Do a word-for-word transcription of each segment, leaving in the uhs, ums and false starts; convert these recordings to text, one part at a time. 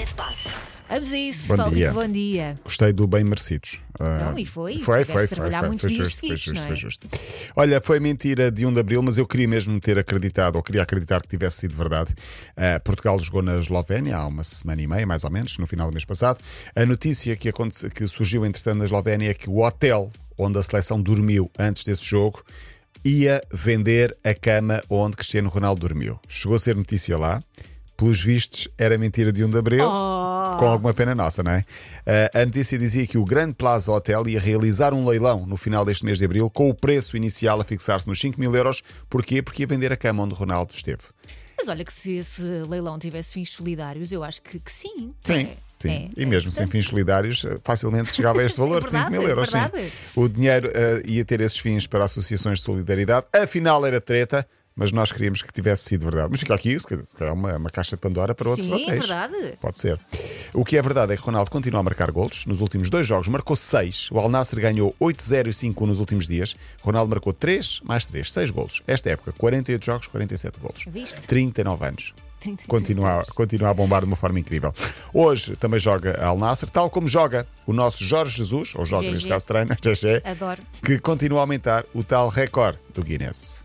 que se passa? Vamos a isso, Bom Paulo dia. Rico, bom dia. Gostei do bem merecidos. Então, Ah, e foi? Foi, Tiveste foi, de foi. trabalhar foi, muitos foi dias justo, foi seguidos, justo, não é? foi justo. Olha, foi mentira de um de abril, mas eu queria mesmo ter acreditado, ou queria acreditar que tivesse sido verdade. Ah, Portugal jogou na Eslovénia há uma semana e meia, mais ou menos, no final do mês passado. A notícia que, aconte- que surgiu, entretanto, na Eslovénia é que o hotel onde a seleção dormiu antes desse jogo ia vender a cama onde Cristiano Ronaldo dormiu. Chegou a ser notícia lá. Pelos vistos, era mentira de um de abril, Oh. com alguma pena nossa, não é? Uh, a notícia dizia que o Grand Plaza Hotel ia realizar um leilão no final deste mês de abril, com o preço inicial a fixar-se nos cinco mil euros. Porquê? Porque ia vender a cama onde Ronaldo esteve. Mas olha que se esse leilão tivesse fins solidários, eu acho que, que sim. Sim. É, Sim, é, e é mesmo sem importante. fins solidários, facilmente chegava a este valor de Verdade, cinco mil euros. Sim. verdade. O dinheiro uh, ia ter esses fins para associações de solidariedade. Afinal, era treta, mas nós queríamos que tivesse sido verdade. Mas fica aqui, se calhar, uma, uma caixa de Pandora para outros Sim, hotéis. verdade. Pode ser. O que é verdade é que Ronaldo continua a marcar golos. Nos últimos dois jogos marcou seis. O Al Nassr ganhou oito zero e cinco nos últimos dias. Ronaldo marcou três mais três, seis golos. Esta época, quarenta e oito jogos, quarenta e sete golos. Viste? trinta e nove anos. trinta e Continua, oito. continua a bombar de uma forma incrível. Hoje também joga Al Nassr, tal como joga o nosso Jorge Jesus, ou joga G G. neste caso treina, G G, Adoro. que continua a aumentar o tal recorde do Guinness.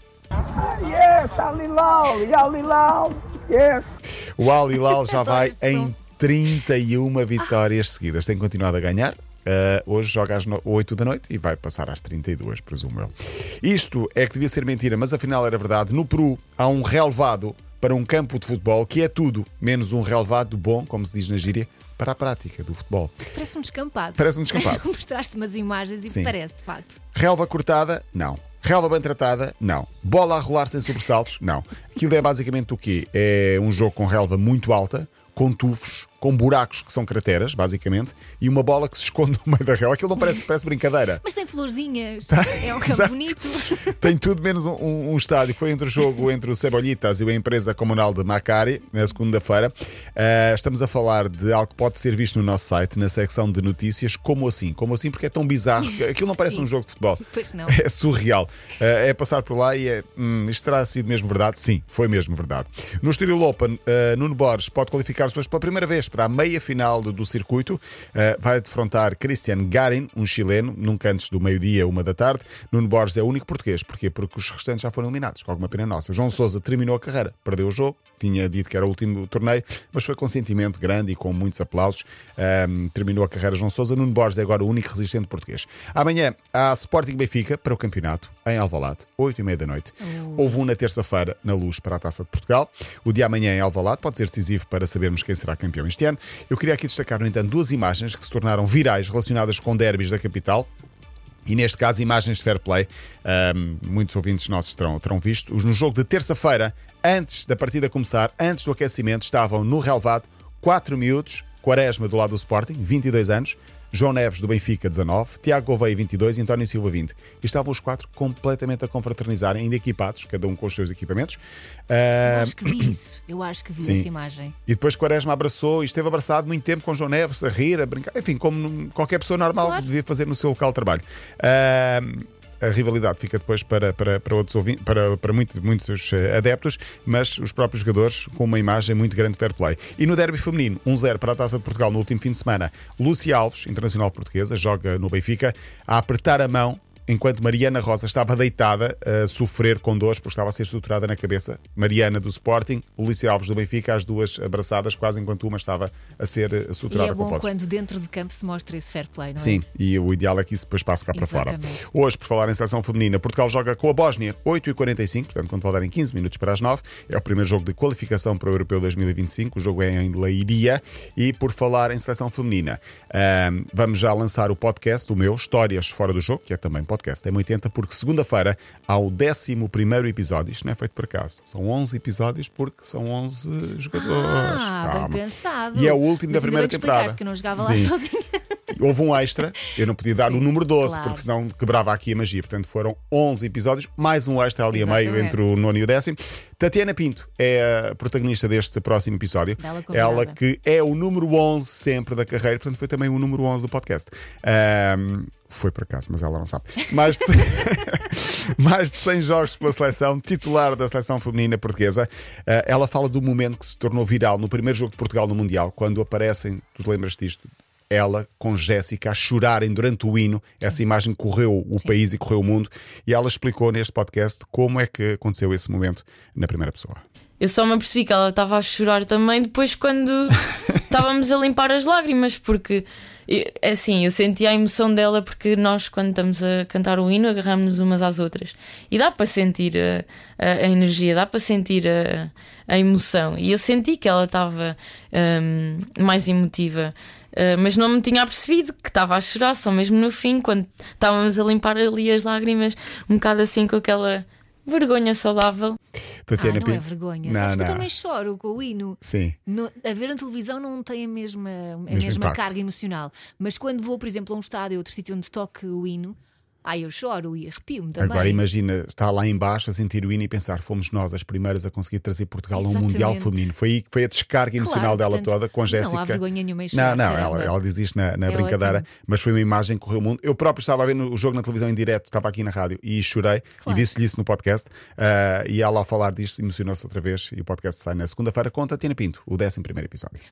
Yes, Al Hilal, Al Hilal, yes. O Al Hilal já Adoro vai este em som. trinta e uma vitórias seguidas. Tem continuado a ganhar. Uh, hoje joga às oito da noite e vai passar às trinta e duas, presumo eu. Isto é que devia ser mentira, mas afinal era verdade. No Peru há um relevado para um campo de futebol que é tudo menos um relevado bom, como se diz na gíria, para a prática do futebol. Parece um descampado. Parece um descampado. Mostraste umas imagens e Sim. parece, de facto. Relva cortada? Não. Relva bem tratada? Não. Bola a rolar sem sobressaltos? Não. Aquilo é basicamente o quê? É um jogo com relva muito alta, com tufos, com buracos que são crateras, basicamente, e uma bola que se esconde no meio da relva. Aquilo não parece, parece brincadeira. Mas tem florzinhas. É um campo Exato. bonito. Tem tudo menos um, um, um estádio. Foi entre o jogo entre o Cebollitas e a empresa comunal de Macari, na segunda-feira. Uh, estamos a falar de algo que pode ser visto no nosso site, na secção de notícias. Como assim? Como assim? Porque é tão bizarro. Que aquilo não parece Sim. um jogo de futebol. Pois não. É surreal. Uh, é passar por lá e é. Hum, isto terá sido mesmo verdade? Sim, foi mesmo verdade. No Estoril Open, uh, Nuno Borges pode qualificar-se hoje pela primeira vez para a meia-final do, do circuito. Uh, vai defrontar Cristian Garin, um chileno, nunca antes do meio-dia, uma da tarde. Nuno Borges é o único português. Porquê? Porque os restantes já foram eliminados, com alguma pena nossa. João Sousa terminou a carreira, perdeu o jogo, tinha dito que era o último torneio, mas foi com sentimento grande e com muitos aplausos. Um, terminou a carreira João Sousa. Nuno Borges é agora o único resistente português. Amanhã há Sporting Benfica para o campeonato, em Alvalade, oito e meia da noite. Oh. Houve um na terça-feira, na Luz, para a Taça de Portugal. O de amanhã em Alvalade pode ser decisivo para sabermos quem será campeão este ano. Eu queria aqui destacar, no entanto, duas imagens que se tornaram virais relacionadas com derbys da capital. E neste caso, imagens de fair play. Um, muitos ouvintes nossos terão, terão visto. No jogo de terça-feira, antes da partida começar, antes do aquecimento, estavam no relvado quatro miúdos. Quaresma do lado do Sporting, vinte e dois anos. João Neves do Benfica, dezanove. Tiago Gouveia, vinte e dois. E António Silva, vinte. E estavam os quatro completamente a confraternizar, ainda equipados, cada um com os seus equipamentos. Eu Uh, acho que vi isso. Eu acho que vi Sim. essa imagem. E depois Quaresma abraçou e esteve abraçado muito tempo com João Neves, a rir, a brincar, enfim, como qualquer pessoa normal Claro. devia fazer no seu local de trabalho. Uh, a rivalidade fica depois para, para, para, outros ouvintes, para, para muitos, muitos uh, adeptos, mas os próprios jogadores com uma imagem muito grande de fair play. E no derby feminino, um zero para a Taça de Portugal no último fim de semana. Lúcia Alves, internacional portuguesa, joga no Benfica, a apertar a mão enquanto Mariana Rosa estava deitada a sofrer com dores porque estava a ser estruturada na cabeça. Mariana do Sporting, Lúcia Alves do Benfica, as duas abraçadas, quase enquanto uma estava a ser E estruturada é com bom potes. quando dentro do campo se mostra esse fair play, não é? Sim, e o ideal é que isso depois passe cá para fora. Exatamente. Hoje, por falar em seleção feminina, Portugal joga com a Bósnia oito e quarenta e cinco, portanto, quando faltarem quinze minutos para as nove, é o primeiro jogo de qualificação para o Europeu dois mil e vinte e cinco. O jogo é em Leiria. E por falar em seleção feminina, ahm, vamos já lançar o podcast, o meu, Histórias Fora do Jogo, que é também podcast, M oitenta, porque segunda-feira há o décimo primeiro episódio. Isto não é feito por acaso. São onze episódios porque são onze jogadores. Ah, Calma. bem pensado. E é o último Mas da ainda primeira bem que temporada. explicaste que eu não jogava lá Sim. sozinha. houve um extra, eu não podia dar Sim, o número doze, claro. porque senão quebrava aqui a magia. Portanto, foram onze episódios, mais um extra ali a meio Exatamente. entre o nono e o décimo. Tatiana Pinto é a protagonista deste próximo episódio. Bela convidada. Ela que é o número onze sempre da carreira, portanto, foi também o número onze do podcast. Ahm, foi por acaso, mas ela não sabe. Mais de, mais de cem jogos pela seleção, titular da seleção feminina portuguesa. Ah, ela fala do momento que se tornou viral no primeiro jogo de Portugal no Mundial, quando aparecem, tu te lembras disto? Ela com Jéssica a chorarem durante o hino. Sim. Essa imagem correu o Sim. país e correu o mundo. E ela explicou neste podcast como é que aconteceu esse momento na primeira pessoa. Eu só me apercebi que ela estava a chorar também depois quando estávamos a limpar as lágrimas, porque assim, eu senti a emoção dela, porque nós quando estamos a cantar o hino agarramos-nos umas às outras e dá para sentir a, a, a energia, dá para sentir a, a emoção, e eu senti que ela estava um, mais emotiva. Uh, mas não me tinha apercebido que estava a chorar, só mesmo no fim, quando estávamos a limpar ali as lágrimas, um bocado assim com aquela vergonha saudável. Tatiana ah, não Pinto. é vergonha. Não, Sabes que não. eu também choro com o hino. Sim. No, a ver na televisão não tem a mesma, a Mesmo mesma impacto. carga emocional. Mas quando vou, por exemplo, a um estádio ou outro sítio onde toque o hino, ai, eu choro e arrepio-me também. Agora imagina, estar lá em baixo a sentir o hino e pensar, fomos nós as primeiras a conseguir trazer Portugal a um Exatamente. Mundial feminino. Foi aí que foi a descarga emocional Claro, dela portanto, toda com Jéssica. Não há vergonha nenhuma em Não, chorar, não, caramba. ela, ela diz isto na, na É brincadeira, ótimo. mas foi uma imagem que correu o mundo. Eu próprio estava a ver o jogo na televisão em direto, estava aqui na rádio e chorei. Claro. E disse-lhe isso no podcast. Uh, e ela, ao falar disto, emocionou-se outra vez. E o podcast sai na segunda-feira com Tatiana Pinto, o décimo primeiro episódio.